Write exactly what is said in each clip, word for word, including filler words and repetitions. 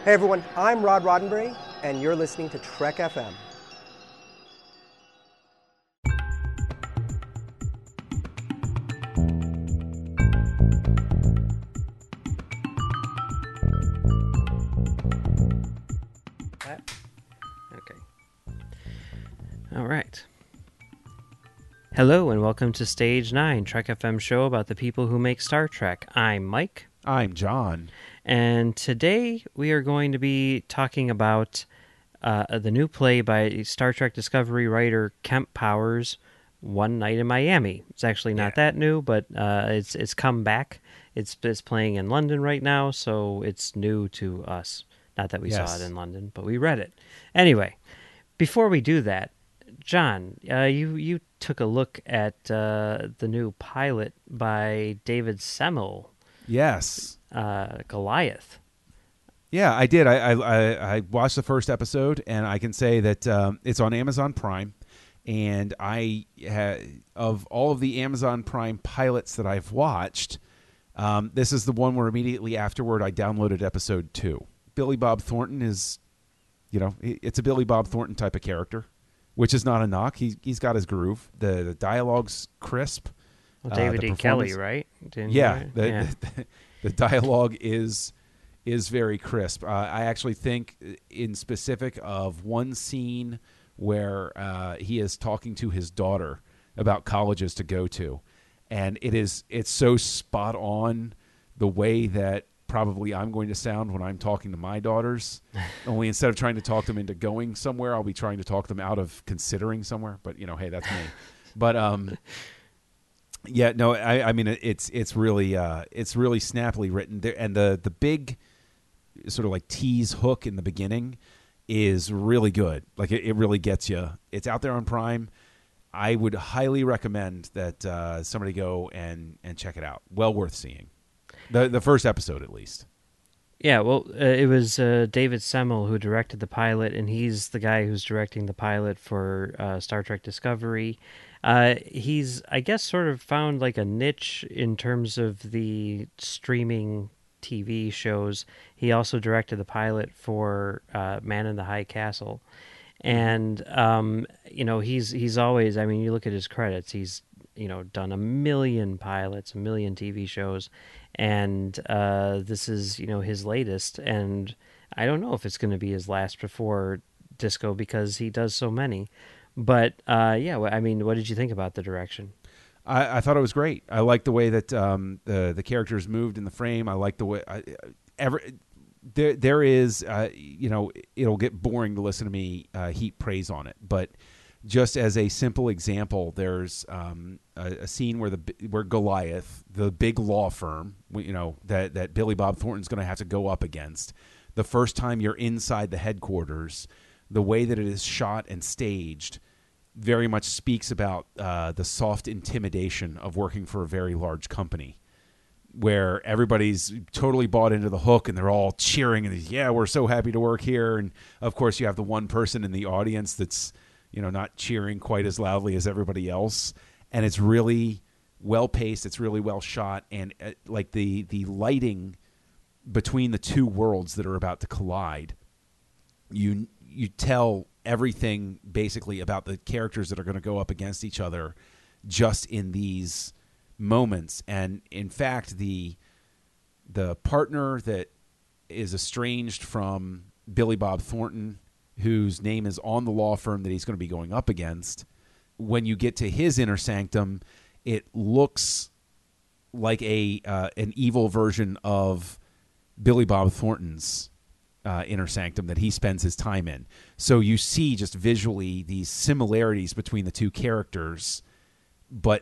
Hey everyone, I'm Rod Roddenberry, and you're listening to Trek F M. Okay. All right. Hello and welcome to Stage nine, Trek F M show about the people who make Star Trek. I'm Mike. I'm John. And today we are going to be talking about uh, the new play by Star Trek Discovery writer Kemp Powers, One Night in Miami. It's actually not Yeah. that new, but uh, it's it's come back. It's, it's playing in London right now, so it's new to us. Not that we Yes. saw it in London, but we read it. Anyway, before we do that, John, uh, you, you took a look at uh, the new pilot by David Semel, Yes. uh, Goliath. Yeah, I did. I, I I watched the first episode, and I can say that um, it's on Amazon Prime. And I ha- of all of the Amazon Prime pilots that I've watched, um, this is the one where immediately afterward I downloaded episode two. Billy Bob Thornton is, you know, it's a Billy Bob Thornton type of character, which is not a knock. He he's got his groove. The the dialogue's crisp. Well, Uh, David the E. Kelly, performance- right? Didn't Yeah, you? the, yeah. The, the dialogue is is very crisp. Uh, I actually think, in specific, of one scene where uh, he is talking to his daughter about colleges to go to, and it is it's so spot on the way that probably I'm going to sound when I'm talking to my daughters. Only instead of trying to talk them into going somewhere, I'll be trying to talk them out of considering somewhere. But you know, hey, that's me. But um. Yeah, no, I, I mean it's it's really uh, it's really snappily written there, and the the big sort of like tease hook in the beginning is really good. Like it, it really gets you. It's out there on Prime. I would highly recommend that uh, somebody go and, and check it out. Well worth seeing. The the first episode at least. Yeah, well, uh, it was uh, David Semel who directed the pilot, and he's the guy who's directing the pilot for uh, Star Trek Discovery. Uh, he's, I guess, sort of found like a niche in terms of the streaming T V shows. He also directed the pilot for uh, Man in the High Castle. And, um, you know, he's he's always, I mean, you look at his credits, he's, you know, done a million pilots, a million T V shows, and uh, this is, you know, his latest, and I don't know if it's going to be his last before Disco because he does so many, but uh, yeah, I mean, what did you think about the direction? I, I thought it was great. I like the way that um, the the characters moved in the frame. I like the way I, every there there is uh, you know, it'll get boring to listen to me uh, heap praise on it, but just as a simple example, there's um, a, a scene where the where Goliath, the big law firm, you know, that that Billy Bob Thornton's going to have to go up against. The first time you're inside the headquarters, the way that it is shot and staged very much speaks about uh, the soft intimidation of working for a very large company, where everybody's totally bought into the hook and they're all cheering and yeah, we're so happy to work here. And of course, you have the one person in the audience that's, you know, not cheering quite as loudly as everybody else. And it's really well paced. It's really well shot, and uh, like the the lighting between the two worlds that are about to collide, you you tell everything basically about the characters that are going to go up against each other just in these moments. And in fact, the the partner that is estranged from Billy Bob Thornton, whose name is on the law firm that he's going to be going up against, when you get to his inner sanctum, it looks like a uh, an evil version of Billy Bob Thornton's uh, inner sanctum that he spends his time in. So you see just visually these similarities between the two characters, but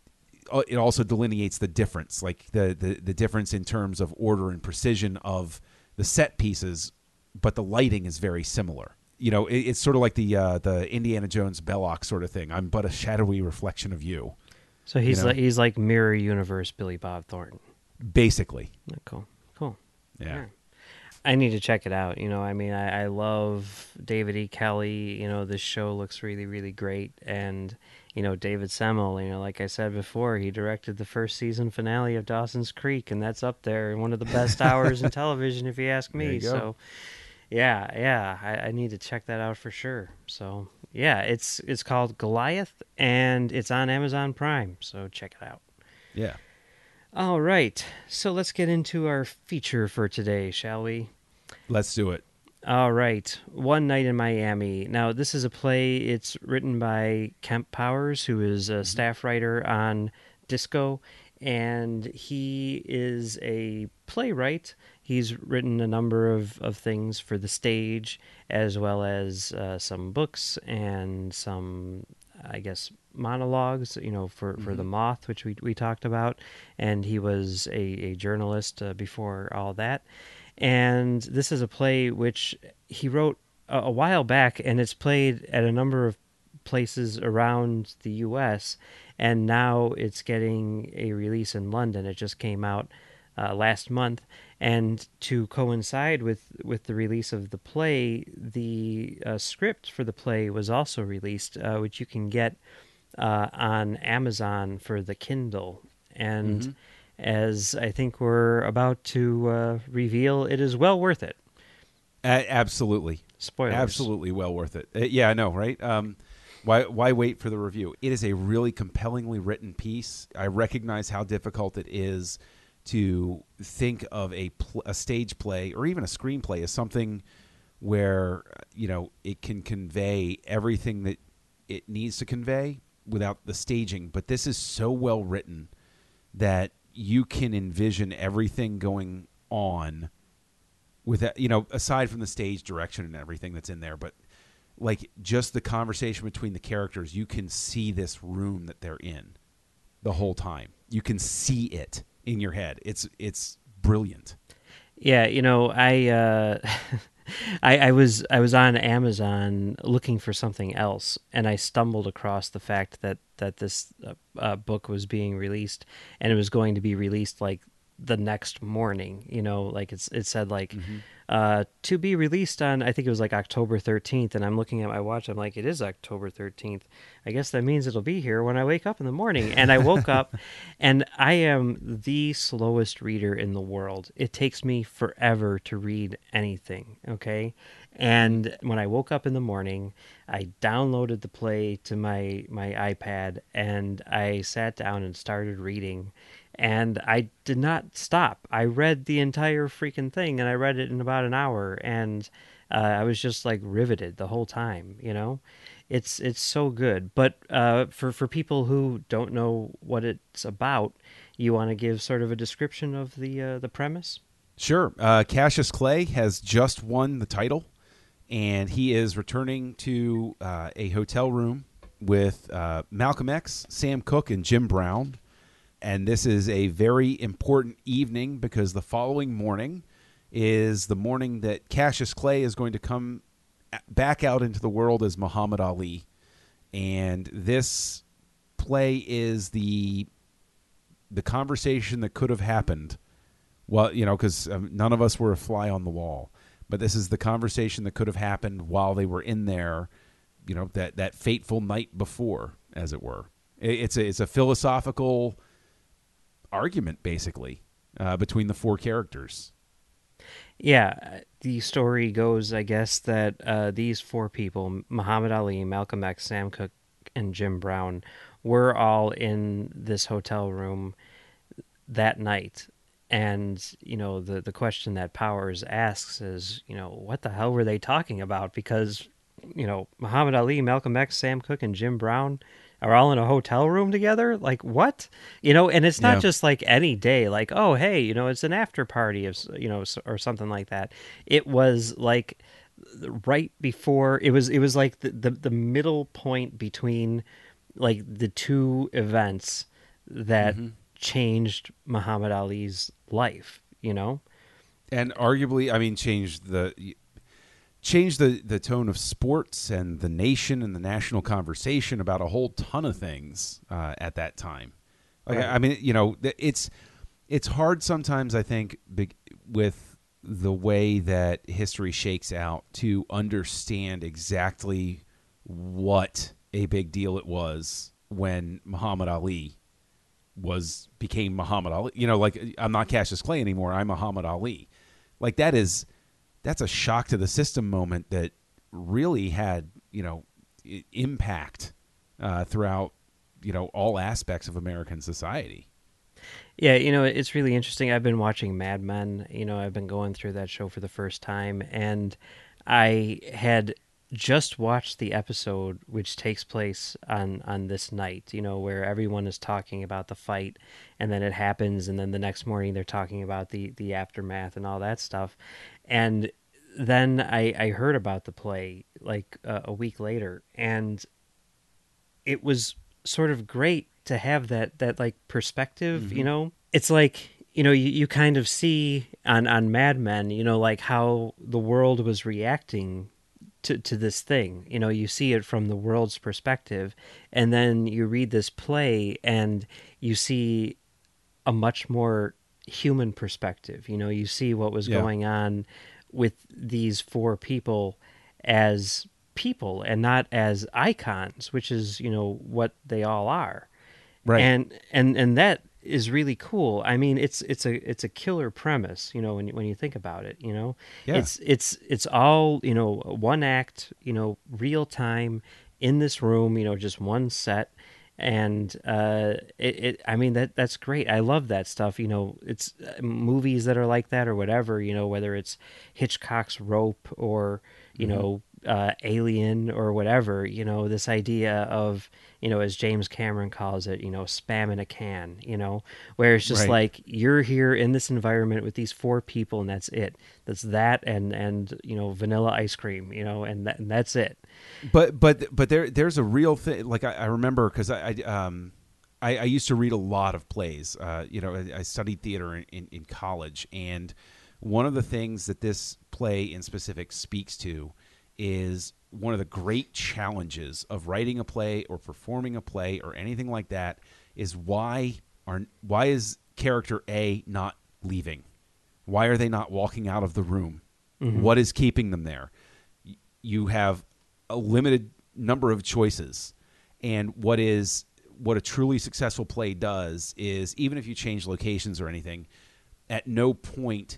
it also delineates the difference, like the, the, the difference in terms of order and precision of the set pieces, but the lighting is very similar. You know, it, it's sort of like the uh, the Indiana Jones Belloc sort of thing. I'm but a shadowy reflection of you. So he's You know? like he's like Mirror Universe Billy Bob Thornton. Basically. Oh, cool, cool. Yeah. I need to check it out. You know, I mean, I, I love David E. Kelly. You know, this show looks really, really great. And, you know, David Semmel, you know, like I said before, he directed the first season finale of Dawson's Creek, and that's up there in one of the best hours in television, if you ask There me. you go. So, yeah, yeah, I, I need to check that out for sure. So, yeah, it's it's called Goliath, and it's on Amazon Prime. So check it out. Yeah. All right, so let's get into our feature for today, shall we? Let's do it. All right, One Night in Miami. Now, this is a play. It's written by Kemp Powers, who is a staff writer on Disco, and he is a playwright. He's written a number of, of things for the stage, as well as uh, some books and some, I guess, monologues, you know, for, for Mhm. The Moth, which we, we talked about. And he was a, a journalist uh, before all that. And this is a play which he wrote a, a while back, and it's played at a number of places around the U S, and now it's getting a release in London. It just came out uh, last month, and to coincide with, with the release of the play, the uh, script for the play was also released, uh, which you can get uh, on Amazon for the Kindle. And Mhm. as I think we're about to uh, reveal, it is well worth it. A- absolutely. Spoilers. Absolutely well worth it. Uh, yeah, I know, right? Um, why why wait for the review? It is a really compellingly written piece. I recognize how difficult it is to think of a pl- a stage play or even a screenplay as something where, you know, it can convey everything that it needs to convey without the staging. But this is so well written that you can envision everything going on with that, you know, aside from the stage direction and everything that's in there, but like just the conversation between the characters, you can see this room that they're in the whole time. You can see it in your head. It's it's brilliant. Yeah, you know, I, uh, I I was I was on Amazon looking for something else, and I stumbled across the fact that that this uh, uh, book was being released, and it was going to be released like the next morning. You know, like it's it said like Mm-hmm. uh, to be released on, I think it was like October thirteenth, and I'm looking at my watch. I'm like, it is October thirteenth. I guess that means it'll be here when I wake up in the morning. And I woke up, and I am the slowest reader in the world. It takes me forever to read anything, okay? And when I woke up in the morning, I downloaded the play to my, my iPad, and I sat down and started reading. And I did not stop. I read the entire freaking thing, and I read it in about an hour, and uh, I was just like riveted the whole time. You know, it's it's so good. But uh, for for people who don't know what it's about, you want to give sort of a description of the uh, the premise? Sure. Uh, Cassius Clay has just won the title, and he is returning to uh, a hotel room with uh, Malcolm X, Sam Cooke, and Jim Brown. And this is a very important evening because the following morning is the morning that Cassius Clay is going to come back out into the world as Muhammad Ali. And this play is the the conversation that could have happened. Well, you know, because um, none of us were a fly on the wall. But this is the conversation that could have happened while they were in there, you know, that, that fateful night before, as it were. It, it's a, it's a philosophical argument, basically, uh, between the four characters. Yeah, the story goes, I guess, that uh, these four people, Muhammad Ali, Malcolm X, Sam Cooke, and Jim Brown, were all in this hotel room that night. And, you know, the, the question that Powers asks is, you know, what the hell were they talking about? Because, you know, Muhammad Ali, Malcolm X, Sam Cooke, and Jim Brown are all in a hotel room together. Like, what? You know, and it's not Yeah. just like any day, like, oh, hey, you know, it's an after party of, you know, or something like that. It was like right before, it was, it was like the, the, the middle point between like the two events that Mm-hmm. changed Muhammad Ali's life, you know? And arguably, I mean, changed the changed the, the tone of sports and the nation and the national conversation about a whole ton of things uh, at that time. Like, Right. I mean, you know, it's it's hard sometimes, I think, big, with the way that history shakes out to understand exactly what a big deal it was when Muhammad Ali was became Muhammad Ali. You know, like, I'm not Cassius Clay anymore. I'm Muhammad Ali. Like, that is that's a shock to the system moment that really had, you know, I- impact uh, throughout, you know, all aspects of American society. Yeah, you know, it's really interesting. I've been watching Mad Men. You know, I've been going through that show for the first time, and I had just watched the episode which takes place on on this night, you know, where everyone is talking about the fight, and then it happens, and then the next morning they're talking about the the aftermath and all that stuff. And then I I heard about the play like uh, a week later, and it was sort of great to have that that like perspective, you know. It's like, you know, you, you kind of see on on Mad Men, you know, like how the world was reacting to to this thing. You know, you see it from the world's perspective, and then you read this play and you see a much more human perspective. You know, you see what was Yeah. going on with these four people as people and not as icons, which is, you know, what they all are. Right. And and and that is really cool. I mean, it's it's a it's a killer premise, you know, when you, when you think about it, you know. Yeah. It's it's it's all, you know, one act, you know, real time in this room, you know, just one set. And uh it, it I mean, that that's great. I love that stuff, you know. It's uh, movies that are like that or whatever, you know, whether it's Hitchcock's Rope or, you Mm-hmm. know, uh, Alien or whatever, you know, this idea of, you know, as James Cameron calls it, you know, spam in a can, you know, where it's just Right. like you're here in this environment with these four people and that's it. That's that and, and you know, vanilla ice cream, you know, and, that, and that's it. But but but there there's a real thing. Like, I, I remember because I, I um I, I used to read a lot of plays. Uh, you know, I, I studied theater in, in, in college, and one of the things that this play in specific speaks to is one of the great challenges of writing a play or performing a play or anything like that is why are why is character A not leaving? Why are they not walking out of the room? Mhm. What is keeping them there? Y- You have a limited number of choices, and what is what a truly successful play does is, even if you change locations or anything, at no point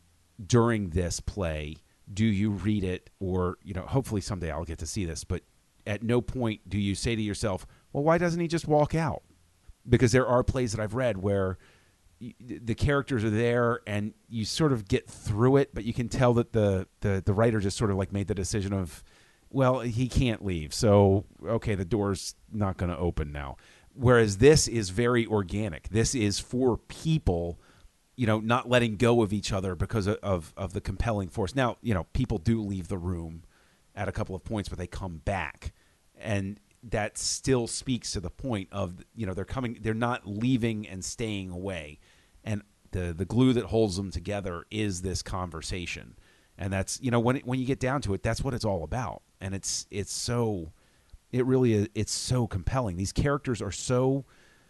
during this play do you read it, or, you know, hopefully someday I'll get to see this, but at no point do you say to yourself, well, why doesn't he just walk out? Because there are plays that I've read where y- the characters are there and you sort of get through it, but you can tell that the, the, the writer just sort of like made the decision of, well, he can't leave, so okay, the door's not going to open now. Whereas this is very organic. This is for people, you know, not letting go of each other because of, of, of the compelling force. Now, you know, people do leave the room at a couple of points, but they come back, and that still speaks to the point of, you know, they're coming, they're not leaving and staying away, and the the glue that holds them together is this conversation. And that's, you know, when it, when you get down to it, that's what it's all about. And it's it's so it really is, it's so compelling. These characters are so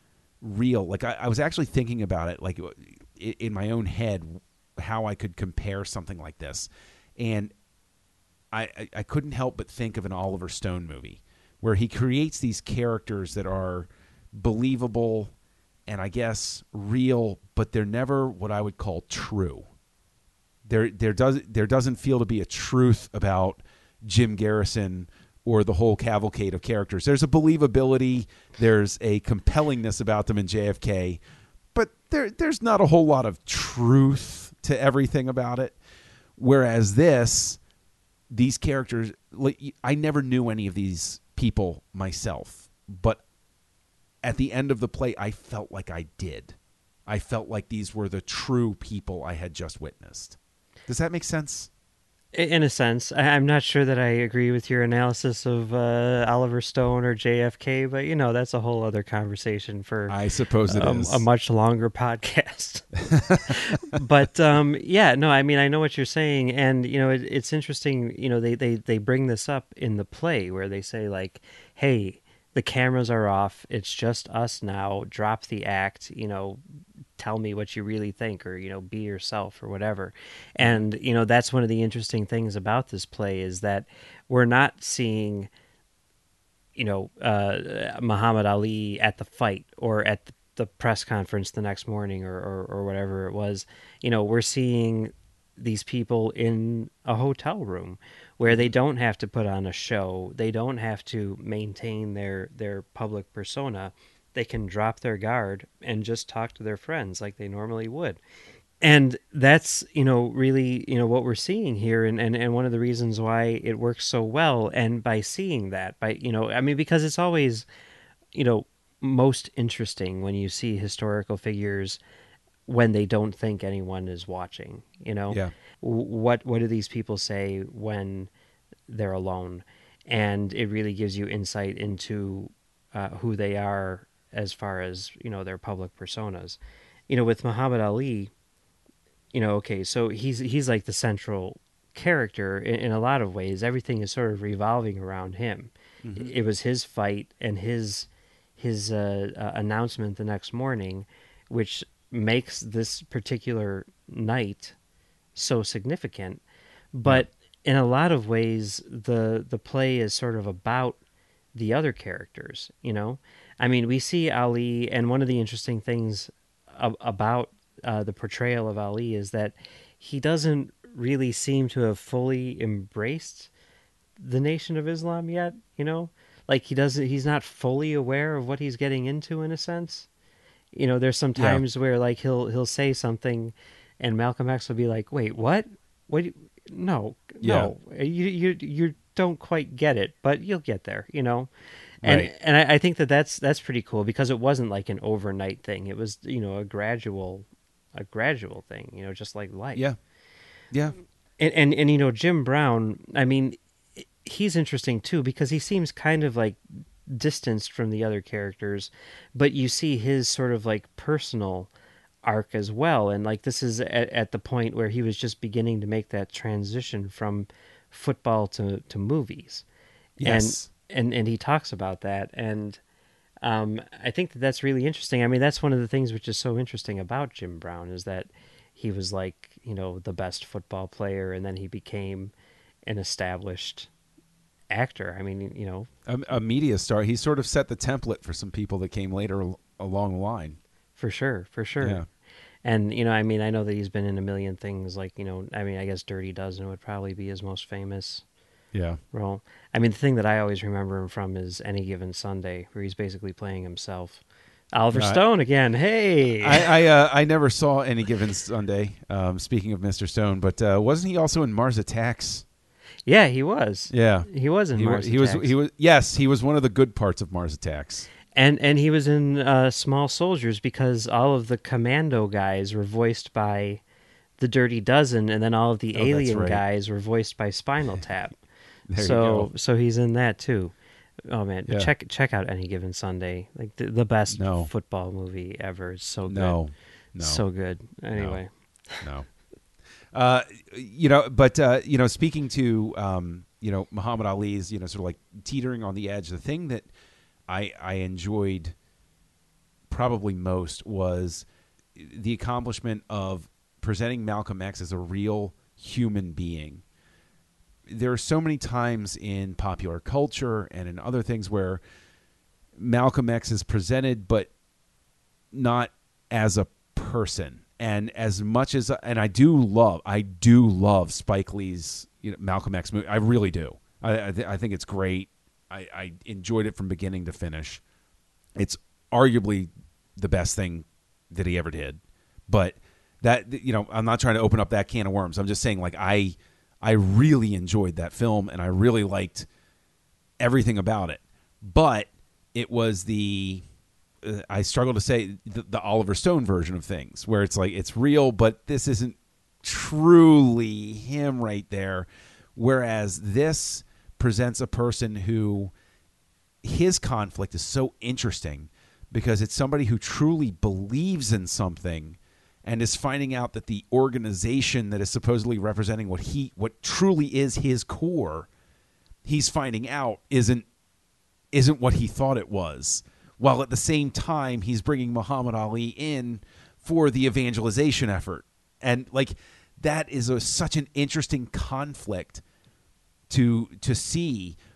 real. Like, I, I was actually thinking about it, like, in, in my own head, how I could compare something like this, and I, I I couldn't help but think of an Oliver Stone movie where he creates these characters that are believable and, I guess, real, but they're never what I would call true. There, there does there doesn't feel to be a truth about Jim Garrison or the whole cavalcade of characters. There's a believability, there's a compellingness about them in J F K, but there there's not a whole lot of truth to everything about it. Whereas this, these characters, like, I never knew any of these people myself, but at the end of the play, I felt like I did. I felt like these were the true people I had just witnessed. Does that make sense? In a sense, I- I'm not sure that I agree with your analysis of uh, Oliver Stone or J F K, but you know, that's a whole other conversation for I suppose it um, is. a much longer podcast. But um, yeah, no, I mean, I know what you're saying, and you know, it, it's interesting. You know, they, they they bring this up in the play where they say like, "Hey, the cameras are off. It's just us now. Drop the act. You know, tell me what you really think, or you know, be yourself or whatever." And you know, that's one of the interesting things about this play is that we're not seeing you know, uh, Muhammad Ali at the fight or at the, the press conference the next morning or, or, or whatever it was. You know, we're seeing these people in a hotel room where they don't have to put on a show. They don't have to maintain their, their public persona. They can drop their guard and just talk to their friends like they normally would. And that's, you know, really, you know, what we're seeing here. And, and, and one of the reasons why it works so well. And by seeing that, by, you know, I mean, because it's always, you know, most interesting when you see historical figures when they don't think anyone is watching, you know, Yeah. what, what do these people say when they're alone? And it really gives you insight into uh, who they are as far as, you know, their public personas. You know, with Muhammad Ali, you know, okay, so he's he's like the central character in, in a lot of ways. Everything is sort of revolving around him. Mm-hmm. It was his fight and his his uh, uh, announcement the next morning, which makes this particular night so significant. But in a lot of ways, the the play is sort of about the other characters. You know, I mean, we see Ali, and one of the interesting things ab- about uh, the portrayal of Ali is that he doesn't really seem to have fully embraced the Nation of Islam yet. You know, like he doesn't. He's not fully aware of what he's getting into, in a sense. You know, there's some Yeah. times where like he'll he'll say something, and Malcolm X will be like, "Wait, what? What? do you- No, Yeah. no, you you you don't quite get it, but you'll get there." You know, and Right. and I, I think that that's that's pretty cool because it wasn't like an overnight thing. It was, you know, a gradual a gradual thing. You know, just like life. Yeah. Yeah. And, and and you know, Jim Brown, I mean, he's interesting too because he seems kind of like distanced from the other characters, but you see his sort of like personal arc as well. And like this is at, at the point where he was just beginning to make that transition from football to, to movies. Yes. And, and, and he talks about that. And um, I think that that's really interesting. I mean, that's one of the things which is so interesting about Jim Brown is that he was like, you know, the best football player, and then he became an established actor. I mean, you know, A, a media star. He sort of set the template for some people that came later al- along the line. for sure, for sure. Yeah. And, you know, I mean, I know that he's been in a million things like, you know, I mean, I guess Dirty Dozen would probably be his most famous Yeah. role. I mean, the thing that I always remember him from is Any Given Sunday, where he's basically playing himself. Oliver Right. Stone again. Hey. I I, uh, I never saw Any Given Sunday. Um, speaking of Mister Stone, but uh, wasn't he also in Mars Attacks? Yeah, he was. Yeah, He was in he, wa- Mars he was. Attacks. He was. Yes, he was one of the good parts of Mars Attacks. And and he was in uh, Small Soldiers because all of the commando guys were voiced by the Dirty Dozen, and then all of the Oh, that's alien right. guys were voiced by Spinal Tap. There so you go. so he's in that too. Oh man, Yeah. check check out Any Given Sunday, like the, the best No. football movie ever. It's so good, No, no, so good. Anyway, no. Uh, you know, but uh, you know, speaking to um, you know, Muhammad Ali's, you know, sort of like teetering on the edge. The thing that I I enjoyed probably most was the accomplishment of presenting Malcolm X as a real human being. There are so many times in popular culture and in other things where Malcolm X is presented, but not as a person. And as much as, and I do love, I do love Spike Lee's you know, Malcolm X movie. I really do. I I, th- I think it's great. I, I enjoyed it from beginning to finish. It's arguably the best thing that he ever did. But that, you know, I'm not trying to open up that can of worms. I'm just saying, like, I I really enjoyed that film, and I really liked everything about it. But it was the uh, I struggle to say the, the Oliver Stone version of things, where it's like it's real, but this isn't truly him right there. Whereas this presents a person who his conflict is so interesting because it's somebody who truly believes in something and is finding out that the organization that is supposedly representing what he what truly is his core, he's finding out isn't isn't what he thought it was. While at the same time he's bringing Muhammad Ali in for the evangelization effort. And like that is a, such an interesting conflict to to see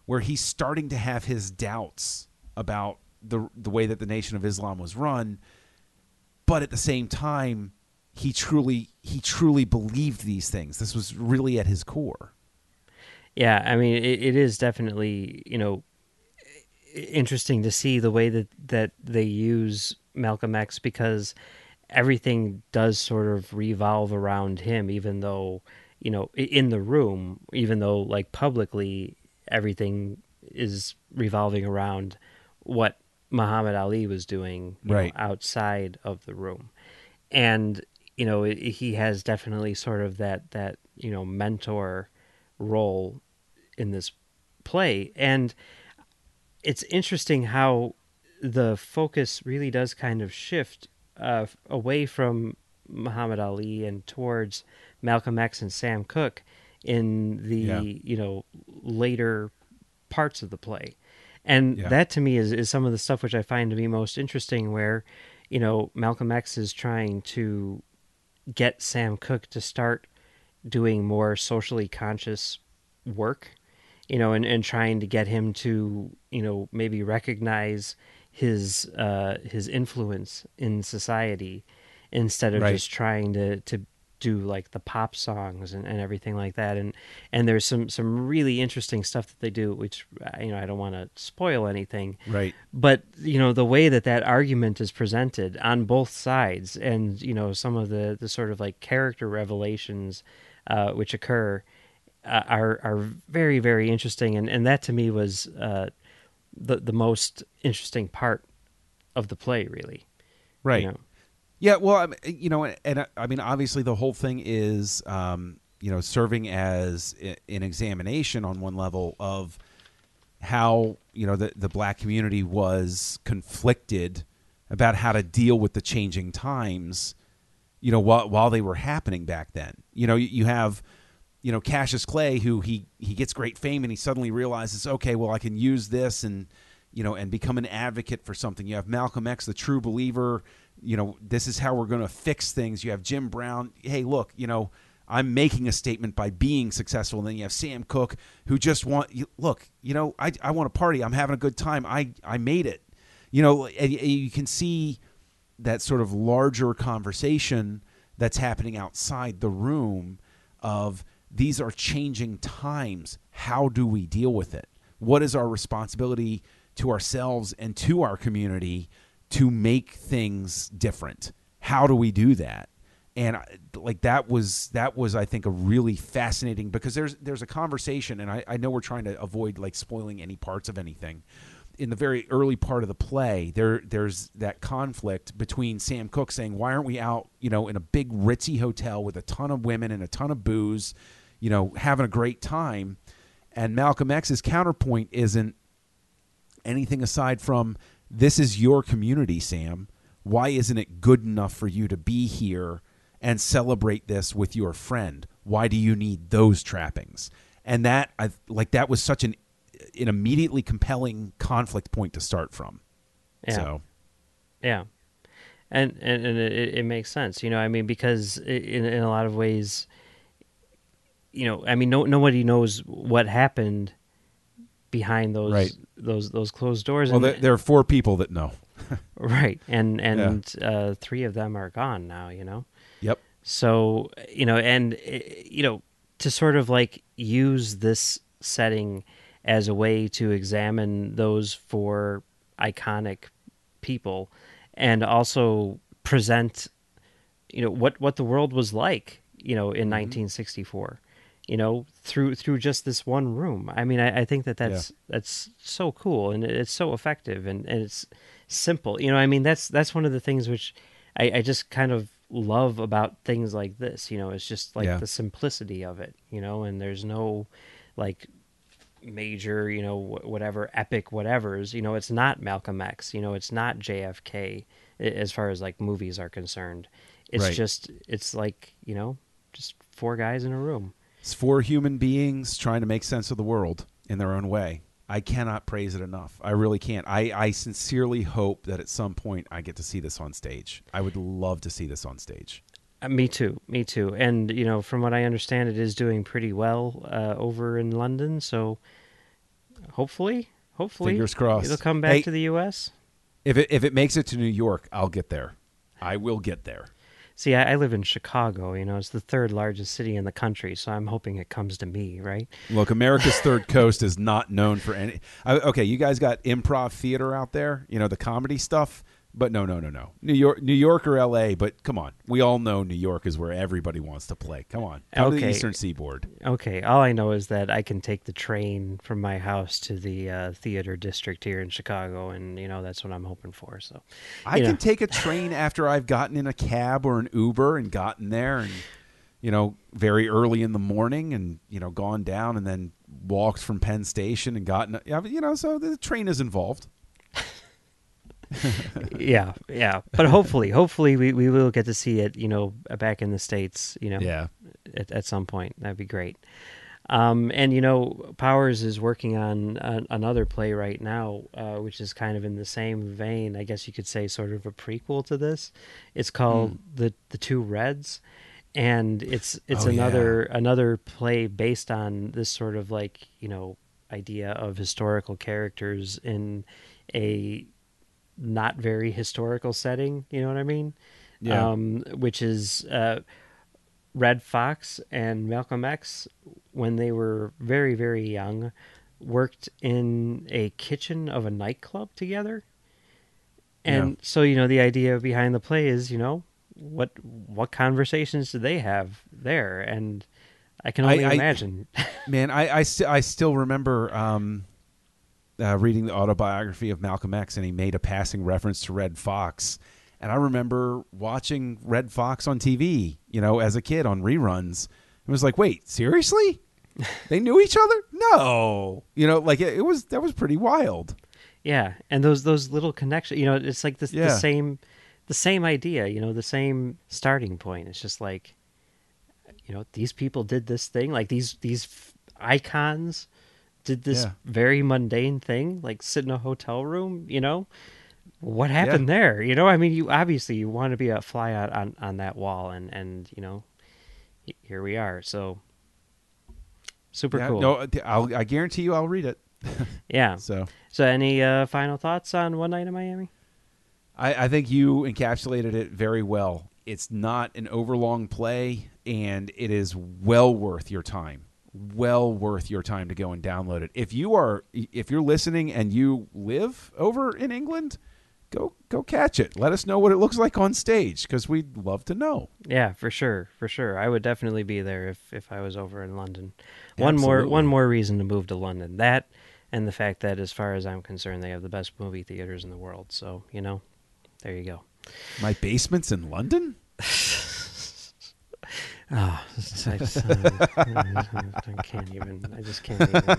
where he's starting to have his doubts about the the way that the Nation of Islam was run, but at the same time, he truly he truly believed these things. This was really at his core. Yeah, I mean, it, it is definitely, you know, interesting to see the way that, that they use Malcolm X, because everything does sort of revolve around him, even though, you know, in the room, even though like publicly everything is revolving around what Muhammad Ali was doing, you right, know, outside of the room. And, you know, it, he has definitely sort of that, that, you know, mentor role in this play. And it's interesting how the focus really does kind of shift uh, away from Muhammad Ali and towards Malcolm X and Sam Cooke in the, yeah. you know, later parts of the play. And Yeah. that to me is, is some of the stuff which I find to be most interesting, where, you know, Malcolm X is trying to get Sam Cooke to start doing more socially conscious work, you know, and, and trying to get him to, you know, maybe recognize his uh, his influence in society, instead of Right. just trying to, to do like the pop songs and, and everything like that. And and there's some, some really interesting stuff that they do, which, you know, I don't want to spoil anything. Right. But, you know, the way that that argument is presented on both sides, and, you know, some of the, the sort of like character revelations uh, which occur uh, are are very, very interesting. And, and that to me was uh, the the most interesting part of the play, really. Right. You know? Yeah, well, I mean, you know, and I, I mean, obviously, the whole thing is, um, you know, serving as i- an examination on one level of how, you know, the the black community was conflicted about how to deal with the changing times, you know, while while they were happening back then. You know, you, you have, you know, Cassius Clay, who he he gets great fame, and he suddenly realizes, okay, well, I can use this and, you know, and become an advocate for something. You have Malcolm X, the true believer. You know, this is how we're going to fix things. You have Jim Brown. Hey, look, you know, I'm making a statement by being successful. And then you have Sam Cooke, who just want, you, look, you know, I, I want to party. I'm having a good time. I, I made it. You know, and, and you can see that sort of larger conversation that's happening outside the room of these are changing times. How do we deal with it? What is our responsibility to ourselves and to our community to make things different? How do we do that? And like that was that was I think a really fascinating, because there's there's a conversation, and I, I know we're trying to avoid like spoiling any parts of anything. In the very early part of the play, there there's that conflict between Sam Cooke saying, why aren't we out, you know, in a big ritzy hotel with a ton of women and a ton of booze, you know, having a great time? And Malcolm X's counterpoint isn't anything aside from, this is your community, Sam. Why isn't it good enough for you to be here and celebrate this with your friend? Why do you need those trappings? And that, I like, that was such an an immediately compelling conflict point to start from. Yeah. So, yeah. And, and, and it, it makes sense, you know, I mean, because in, in a lot of ways, you know, I mean, no, nobody knows what happened behind those, right. those, those closed doors. Well, and, there, there are four people that know. Right. And, and, yeah. uh, three of them are gone now, you know? Yep. So, you know, and, you know, to sort of like use this setting as a way to examine those four iconic people, and also present, you know, what, what the world was like, you know, in mm-hmm. nineteen sixty-four, you know, through through just this one room. I mean, I, I think that that's yeah. that's so cool, and it's so effective, and, and it's simple. You know, I mean, that's that's one of the things which I, I just kind of love about things like this. You know, it's just like yeah. the simplicity of it, you know, and there's no like major, you know, whatever epic whatevers, you know, it's not Malcolm X, you know, it's not J F K as far as like movies are concerned. It's right. just, it's like, you know, just four guys in a room. It's four human beings trying to make sense of the world in their own way. I cannot praise it enough. I really can't. I, I sincerely hope that at some point I get to see this on stage. I would love to see this on stage. Uh, me too. Me too. And, you know, from what I understand, it is doing pretty well uh, over in London. So, Hopefully, hopefully, Fingers crossed. it'll come back Hey, to the U S. If it if it makes it to New York, I'll get there. I will get there. See, I, I live in Chicago. You know, it's the third largest city in the country, so I'm hoping it comes to me, right? Look, America's Third Coast is not known for any. I, okay, you guys got improv theater out there, you know, the comedy stuff. But no, no, no, no. New York, New York or L A. But come on, we all know New York is where everybody wants to play. Come on, come to the Okay. Eastern Seaboard. Okay, all I know is that I can take the train from my house to the uh, theater district here in Chicago, and you know that's what I'm hoping for. So, I you can know. take a train after I've gotten in a cab or an Uber and gotten there, and you know, very early in the morning, and you know, gone down and then walked from Penn Station and gotten, you know, so the train is involved. yeah, yeah. But hopefully, hopefully we, we will get to see it, you know, back in the States, you know, Yeah. at, at some point. That'd be great. Um, and, you know, Powers is working on uh, another play right now, uh, which is kind of in the same vein, I guess you could say, sort of a prequel to this. It's called Mm. the the Two Reds, and it's it's Oh, another another play based on this sort of like, you know, idea of historical characters in a not very historical setting, you know what I mean? Yeah. Um, which is uh, Red Fox and Malcolm X, when they were very, very young, worked in a kitchen of a nightclub together. And Yeah. so, you know, the idea behind the play is, you know, what what conversations did they have there? And I can only I- I- imagine. Man, I I, st- I still remember um, uh, reading the autobiography of Malcolm X, and he made a passing reference to Red Fox. And I remember watching Red Fox on T V, you know, as a kid on reruns. It was like, wait, seriously? They knew each other? No, you know, like it, it was that was pretty wild. Yeah, and those those little connections, you know, it's like the, Yeah. the same the same idea, you know, the same starting point. It's just like, you know, these people did this thing, like these these f- icons did this Yeah. very mundane thing, like sit in a hotel room, you know. What happened there? You know, I mean, you obviously you want to be a fly out on, on that wall, and and you know, h- here we are. So super Yeah, cool. No, I'll, I guarantee you, I'll read it. yeah. So So any uh, final thoughts on One Night in Miami? I, I think you encapsulated it very well. It's not an overlong play, and it is well worth your time. Well worth your time to go and download it. If you are, if you're listening and you live over in England, go go catch it. Let us know what it looks like on stage, because we'd love to know. Yeah, for sure, for sure. I would definitely be there if, if I was over in London. One more Absolutely. one more reason to move to London. That and the fact that, as far as I'm concerned, they have the best movie theaters in the world. So you know, there you go. My basement's in London. Oh, I, just, I can't even. I just can't even.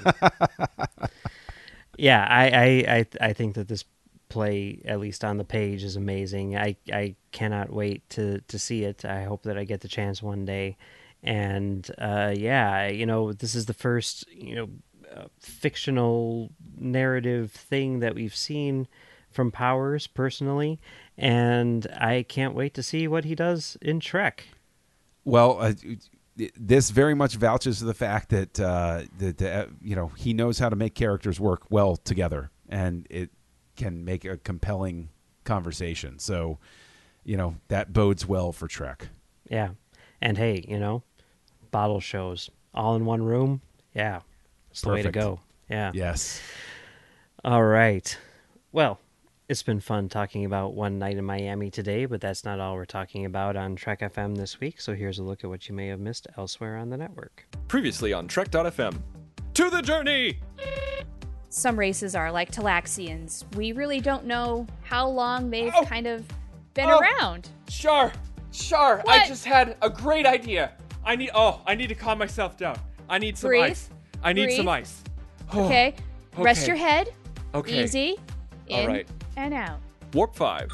Yeah, I, I, I, I think that this play, at least on the page, is amazing. I, I cannot wait to, to see it. I hope that I get the chance one day. And uh, yeah, you know, this is the first, you know, uh, fictional narrative thing that we've seen from Powers personally, and I can't wait to see what he does in Shrek. Well, uh, this very much vouches to the fact that uh, that uh, you know, he knows how to make characters work well together, and it can make a compelling conversation. So, you know, that bodes well for Trek. Yeah. And hey, you know, bottle shows all in one room. Yeah. It's the way to Perfect. go. Yeah. Yes. All right. Well, it's been fun talking about One Night in Miami today, but that's not all we're talking about on Trek F M this week. So here's a look at what you may have missed elsewhere on the network. Previously on Trek dot F M. To the journey! Some races are like Talaxians. We really don't know how long they've Oh! kind of been Oh! around. Char, Char, What? I just had a great idea. I need, oh, I need to calm myself down. I need some Breathe. ice. I need Breathe. some ice. Okay? Rest okay. your head. Okay. Easy. All In right. and out. Warp five.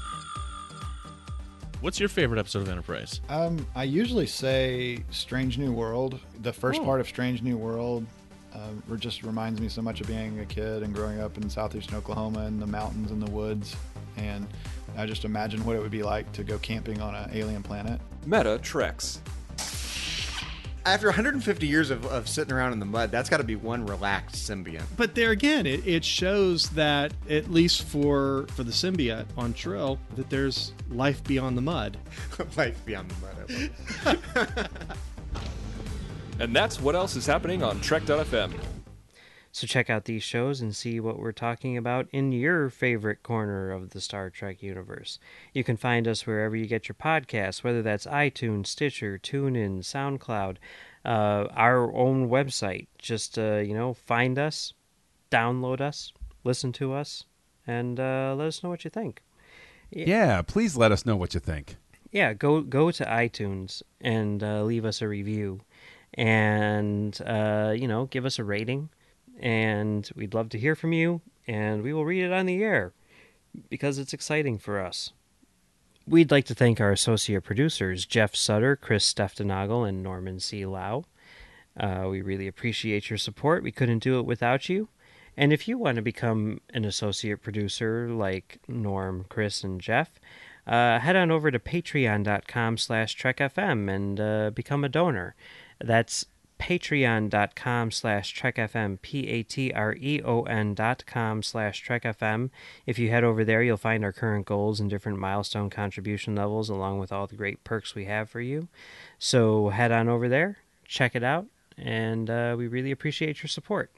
What's your favorite episode of Enterprise? Um, I usually say Strange New World. The first Oh. part of Strange New World uh, just reminds me so much of being a kid and growing up in southeastern Oklahoma in the mountains and the woods. And I just imagine what it would be like to go camping on an alien planet. Meta Treks. After one hundred fifty years of, of sitting around in the mud, that's got to be one relaxed symbiont. But there again, it, it shows that, at least for for the symbiote on Trill, that there's life beyond the mud. Life beyond the mud. And that's what else is happening on Trek dot f m. So check out these shows and see what we're talking about in your favorite corner of the Star Trek universe. You can find us wherever you get your podcasts, whether that's iTunes, Stitcher, TuneIn, SoundCloud, uh, our own website. Just, uh, you know, find us, download us, listen to us, and uh, let us know what you think. Yeah, please let us know what you think. Yeah, go go to iTunes and uh, leave us a review, and uh, you know, give us a rating. And we'd love to hear from you, and we will read it on the air because it's exciting for us. We'd like to thank our associate producers, Jeff Sutter, Chris Steftenagel, and Norman C. Lau. Uh, we really appreciate your support. We couldn't do it without you. And if you want to become an associate producer like Norm, Chris, and Jeff, uh, head on over to patreon.com slash trekfm and uh, become a donor. That's patreon.com slash trekfm, P-A-T-R-E-O-N dot com slash trekfm. If you head over there, you'll find our current goals and different milestone contribution levels, along with all the great perks we have for you. So head on over there, check it out, and uh, we really appreciate your support.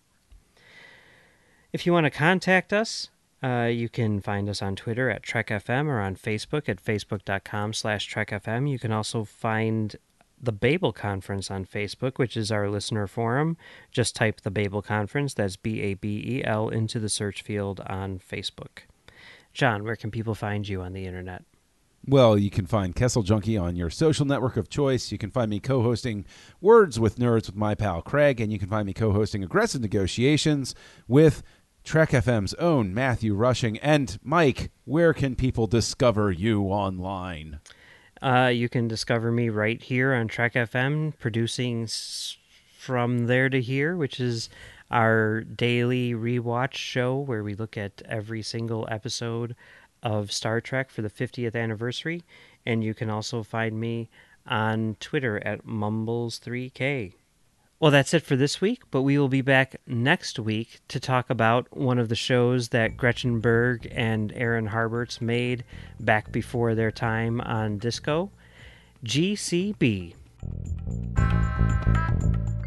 If you want to contact us, uh, you can find us on Twitter at TrekFM or on Facebook at facebook.com slash TrekFM. You can also find the Babel Conference on Facebook, which is our listener forum. Just type the Babel Conference, that's B A B E L, into the search field on Facebook. John, where can people find you on the internet? Well, you can find Kessel Junkie on your social network of choice. You can find me co-hosting Words with Nerds with my pal Craig, and you can find me co-hosting Aggressive Negotiations with Trek F M's own Matthew Rushing. And Mike, where can people discover you online? Uh, you can discover me right here on Trek F M, producing s- From There to Here, which is our daily rewatch show where we look at every single episode of Star Trek for the fiftieth anniversary. And you can also find me on Twitter at Mumbles three K. Well, that's it for this week, but we will be back next week to talk about one of the shows that Gretchen Berg and Aaron Harberts made back before their time on Disco, G C B.